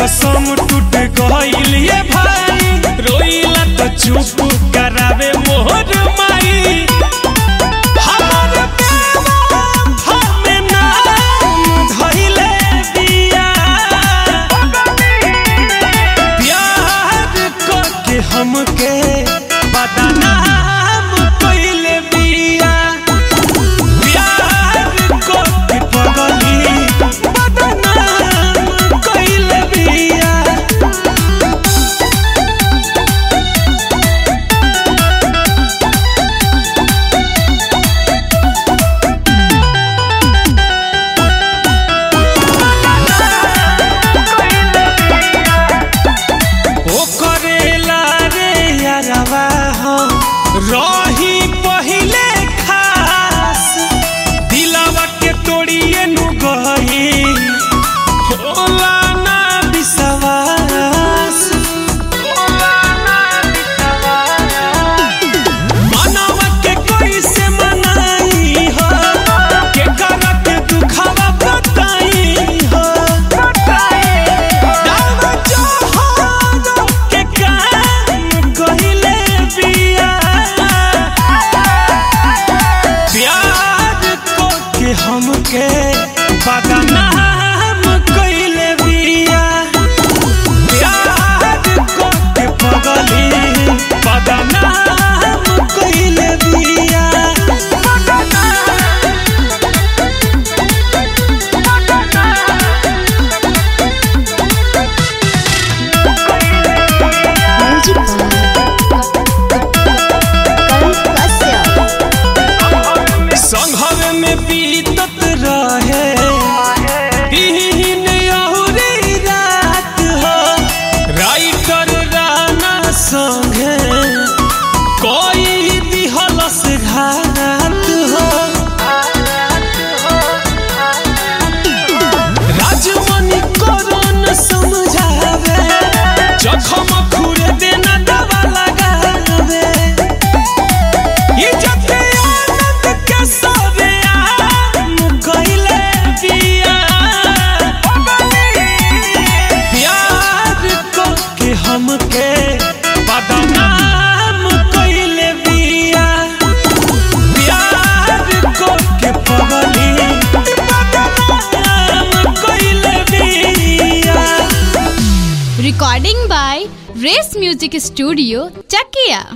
कसम टूट गइल ये भाई, रोइला तो चुप करावे मोहर माई। हमर बेवफा में नाम धइले बिया, प्यार करके हमके बदनाम कइले बिया, प्यार करके पगली बदनाम कइले बिया। रही पहिले खास, दिलावा के तोड़िए नु गई, होला ना विश्वास। मनवा के कैसे मनाई हो, के करत दुखवा बताई हो। दावा जोहर के काम कहिले बिया, प्यार करके हमके बदनाम कइले बिया, प्यार करके पगली बदनाम कइले बिया। संघवे में बीतत रहे दिन अउरी रात हो, राइटर राना संगे कोई दिहलस घात हो। राजमणि करण समझावे, जखम खुरे देना दवा लगावे। इज्जत आनंद के सरे आम कइले बिया, प्यार करके हमके बदनाम कइले बिया, प्यार करके पगली बदनाम कइले बिया। Recording by Race Music Studio, Chakia.